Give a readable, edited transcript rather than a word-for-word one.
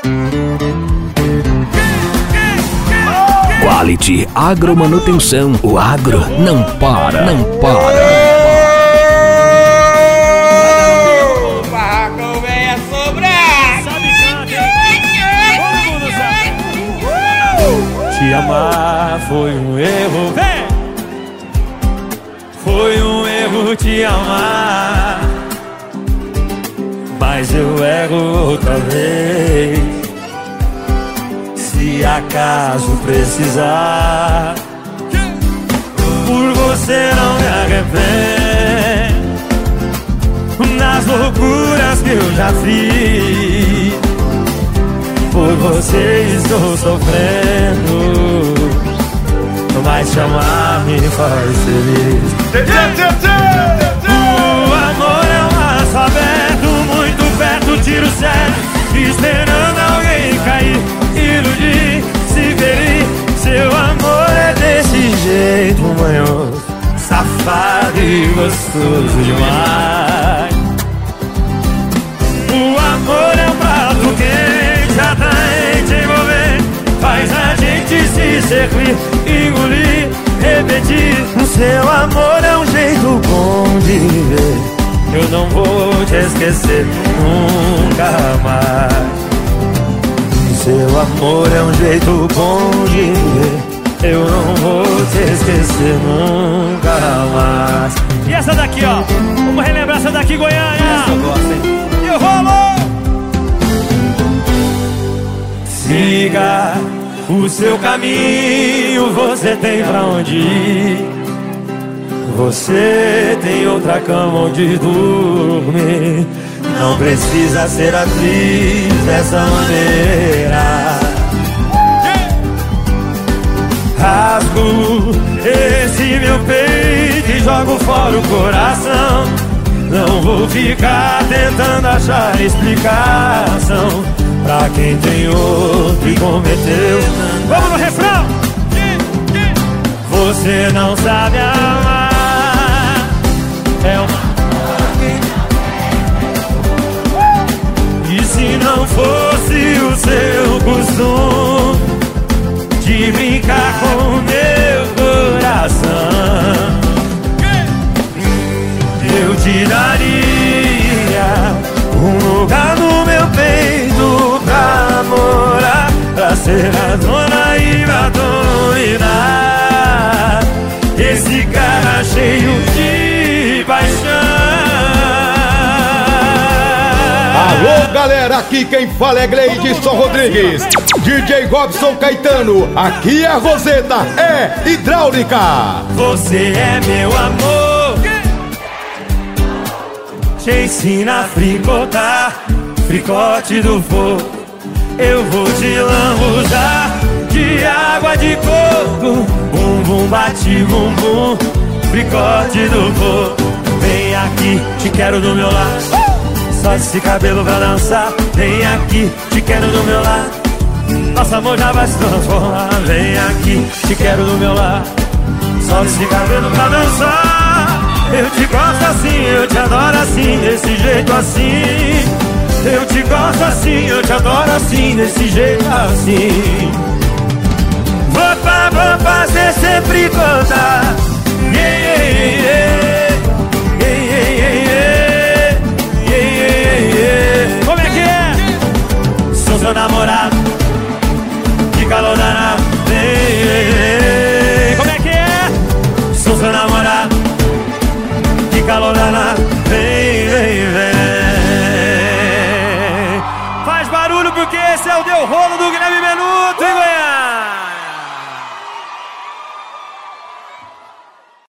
Quality Agromanutenção. O agro não para, não para. O barracão vem a sobrar. Te amar foi um erro, vem! Foi um erro te amar, mas eu erro outra vez. Se acaso precisar, por você não me arrependo nas loucuras que eu já fiz. Por você estou sofrendo, mas te amar me faz feliz. O amor é um laço aberto, muito perto, tiro certo, esperando alguém cair, iludir, se ferir. Seu amor é desse jeito manhoso, safado e gostoso demais. O amor é um prato quente, atraente, envolvente, faz a gente se servir, engolir, repetir. O seu amor é um jeito bom de viver, eu não vou te esquecer nunca mais. Seu amor é um jeito bom de viver, eu não vou te esquecer nunca mais. E essa daqui, ó, vamos relembrar essa daqui, Goiânia. Essa eu gosto, hein? E o rolo! Siga o seu caminho, você tem pra onde ir. Você tem outra cama onde dormir. Não precisa ser atriz dessa maneira. Rasgo esse meu peito e jogo fora o coração. Não vou ficar tentando achar explicação pra quem tem outro e cometeu. Vamos no refrão! Você não sabe amar, é uma... E se não fosse o seu costume de brincar com o meu coração, eu te daria um lugar no meu peito pra morar, pra ser a dona e pra dominar esse cara cheio de paixão. Alô, galera, aqui quem fala é Gleidson Rodrigues, DJ Robson Caetano, aqui é a Roseta, é hidráulica. Você é meu amor, te ensina a fricotar, fricote do fogo. Eu vou te lambuzar de água de coco, bumbum bate bumbum, fricote do fogo. Vem aqui, te quero do meu lado, só esse cabelo pra dançar. Vem aqui, te quero do meu lado, nosso amor já vai se transformar. Vem aqui, te quero do meu lado, só esse cabelo pra dançar. Eu te gosto assim, eu te adoro assim, desse jeito assim. Eu te gosto assim, eu te adoro assim, desse jeito assim. Vou fazer sempre contar. Yeah, yeah, yeah. Yeah, yeah, yeah. Yeah, yeah, yeah. Como é que é? Sou seu namorado, que calor danado. Como é que é? Sou seu namorado, que calor danado. Vem, vem, vem. Faz barulho porque esse é o Deu Rolo do Guilherme.